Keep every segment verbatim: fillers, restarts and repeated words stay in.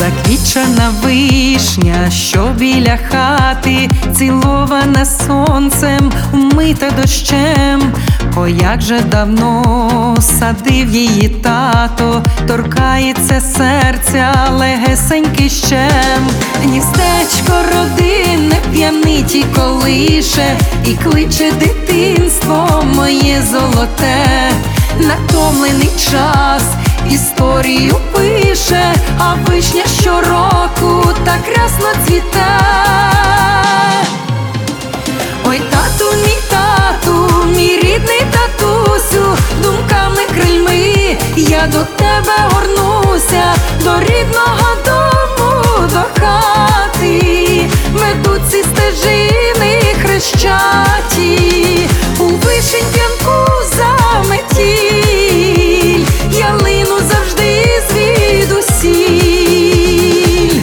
Заквітчена вишня, що біля хати, цілована сонцем, умита дощем. О, як же давно садив її тато, торкається серця легесенький щем. Гніздечко родинне п'янить і колише, і кличе дитинство моє золоте. Натомлений час історію пише, а вишня щороку так рясно цвіте. Ой, тату, мій тату, мій рідний татусю, думками крильми я до тебе горнуся, до рідного дому, до хати. Ведуть ці стежини хрещаті, у вишень п'янку заметіль, я лину завжди звідусіль.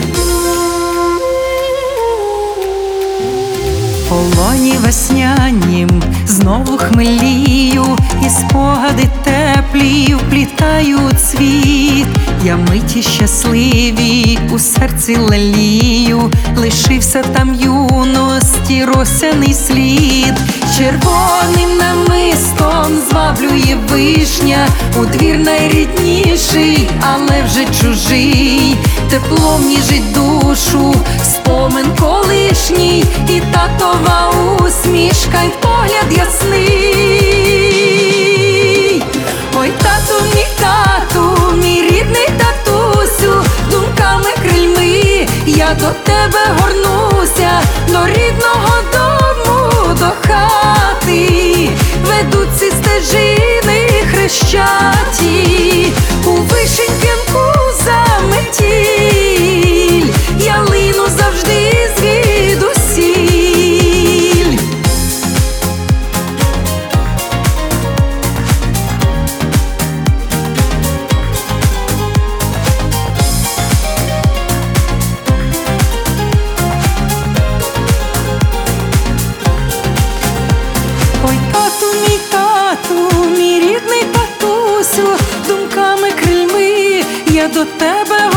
В полоні веснянім знову хмелію, і спогади теплі вплітають світ. Я миті щасливі у серці лелію, лишився там юності росяний слід. Червоним намистом зваблює вишня, у двір найрідніший, але вже чужий. Теплом ніжить душу спомин колишній, і татова усмішка, й погляд ясний. Ой, тату, мій тату, мій рідний татусю, думками крильми я до тебе горнуся, до рідного дому, до хати. Ведуть ці стежини хрещаті, у вишень п'янку заметіль, я лину завжди звідусіль. Ой, тату, мій тату, мій рідний татусю, думками крильми я до тебе